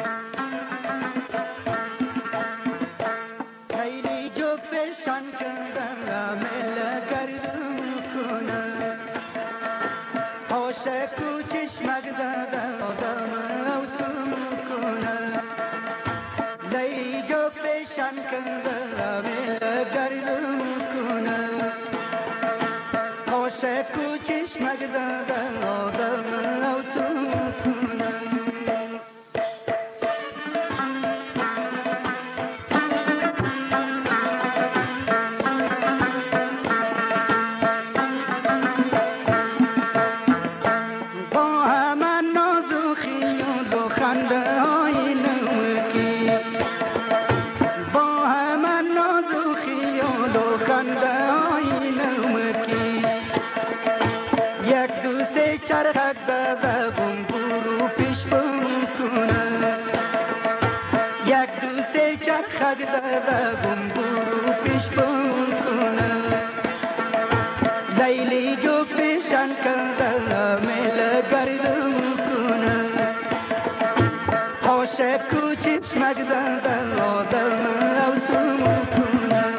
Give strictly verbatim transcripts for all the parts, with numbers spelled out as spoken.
خیلی جو فشان کردم مل گردم کنم پاشه کو چشمک زدم آدم اوسم کنم لیلی جو فشان کردم مل گردم کنم پاشه کو چشمک زدم آدم اوسم کنم چرخک ببم برو پیش بم کنم یک دوست چرخک ببم برو پیش بم کنم لیلی جو پیشان کردم مل گردم کنم پاشه کو چشمک زدم آدم اوسم کنم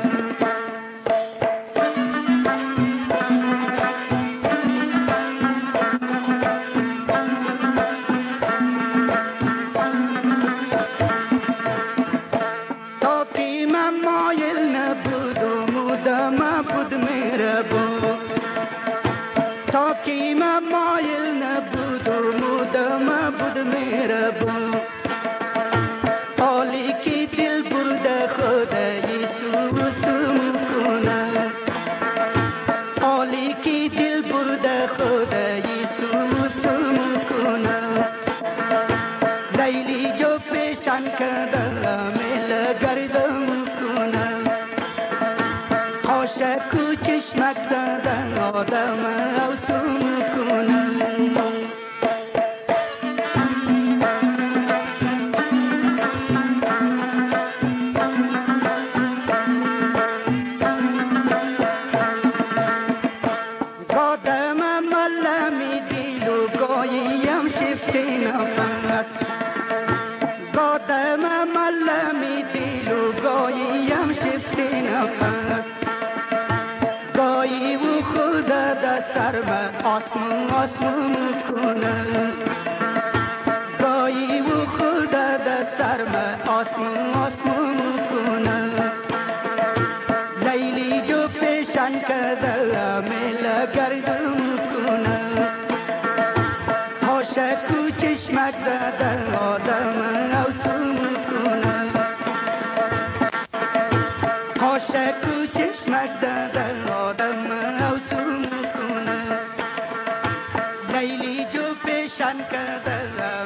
تا کی من مایل نبود و مدام بود مهربون حالی که دل برده خدای سوسم کنم حالی که دل برده خدای سوسم کنم لیلی جو پیشان کردم مل گردم کنم پاشه کو چشمک زدن آدم اوسم کنم گادم ملمی دیل و گایم شفته نفس گادم ملمی دیل و گایم شفته نفس گاهی و خدا دستر من آسمون آسمون کنم گاهی و خدا دستر من آسمون آسمون کنم لیلی جو پیشان کردم مل گردم کنم پاشه کو چشمک زدن آدم اوسم کنم پاشه کو چشمک زدن آدم اوسم کنم لیلی جو پیشان کردم